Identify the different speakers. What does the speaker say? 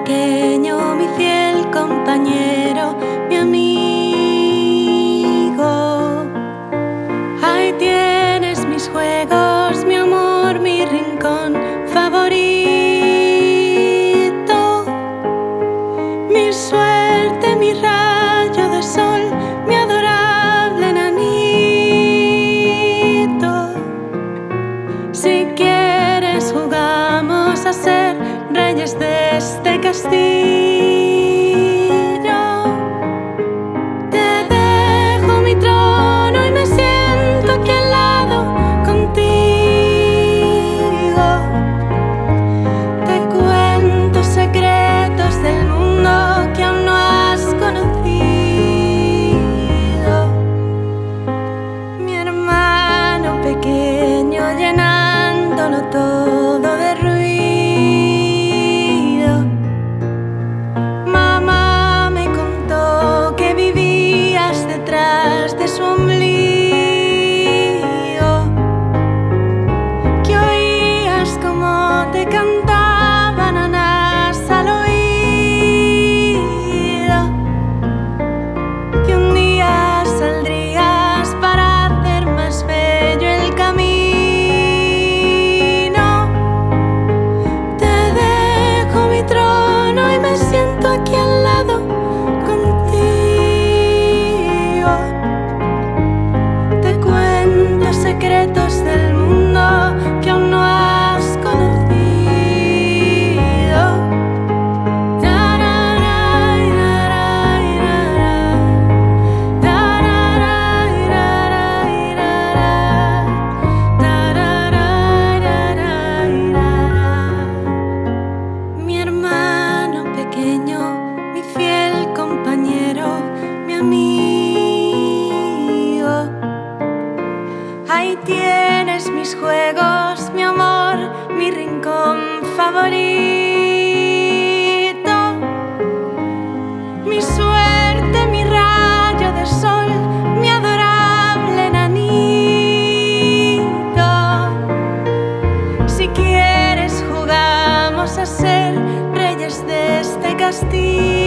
Speaker 1: pequeño, mi fiel compañero, mi amigo. Ahí tienes mis juegos, mi amor, mi rincón favorito, mi suerte, mi rayo de sol, mi adorable nanito. Si quieres jugamos a ser reyes de este castillo. Te dejo mi trono y me siento aquí al lado contigo. Te cuento secretos del mundo que aún no has conocido. Mi hermano pequeño llenándolo todo de ruido. Mamá me contó que vivías detrás de su ombligo, que oías como te cantaban nanas al oído, que un día saldrías para hacer más bello el camino. Te dejo mi trono y me siento aquí al lado contigo. Te cuento secretos del mundo que aún no has conocido. Mi hermano pequeño, mi fiel compañero, mi amigo. Ahí tienes mis juegos, mi amor, mi rincón favorito, mi suerte, mi rayo de sol, mi adorable nanito. Si quieres jugamos a ser reyes de este castillo.